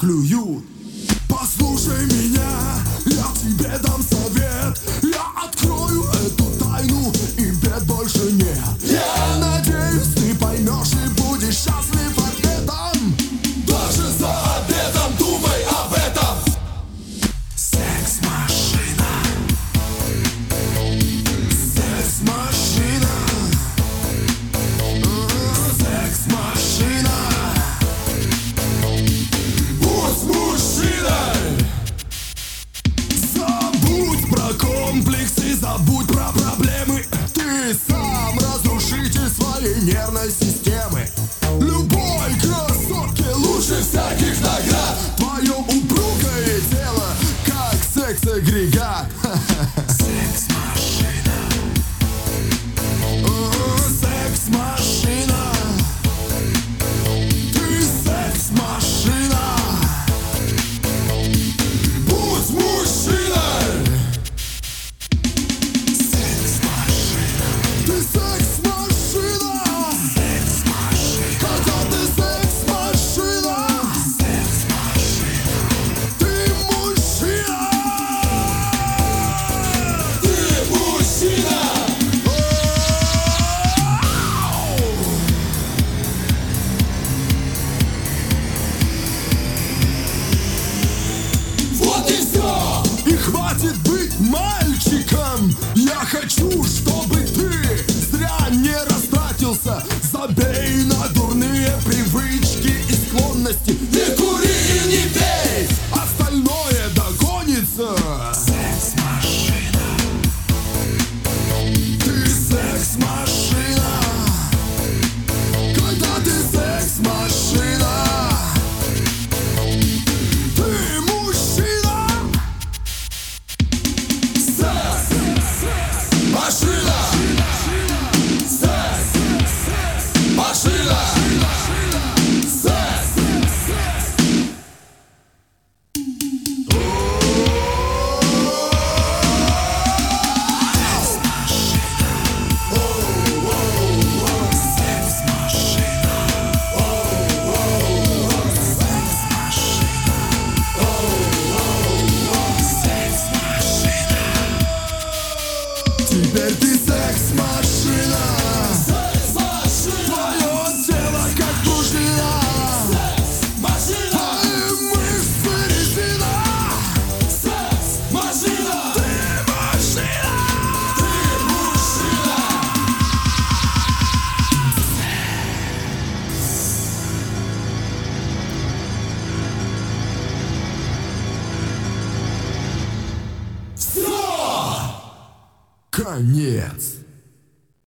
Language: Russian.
клюют. Послушай меня, я тебе дам совет. Я открою эту тайну, и бед больше нет. Я надеюсь, ты поймешь и будешь счастлив ответом. Даже за обедом думай об этом. Секс-машина. Секс-машина. Секс-машина. Будь мужчиной. Забудь про комплексы, забудь про проблемы. Ты сам разрушитель своей нервной системы. Любой красотке лучше всяких наград. Твое упругое тело, как секс-агрегат. Секс-машина. Секс-машина. Ты секс-машина. Будь мужчиной. Секс-машина. Ты секс-машина. Секс-машина. Когда ты секс-машина. Секс-машина. Ты мужчина. Ты мужчина. Вот и все! И хватит быть мальчиком! Я хочу, чтобы ты зря не растратился. Забей на дурные привычки и склонности. Не кури и не пей! Остальное догонится! Секс-машина. Ты секс-машина. Когда ты секс-машина. Ты мужчина. Секс-машина. Секс-машина. Теперь ты секс-машина. Твое тело как пружина. Твои мышцы резина. Ты мужчина. Ты мужчина. Все! Конец.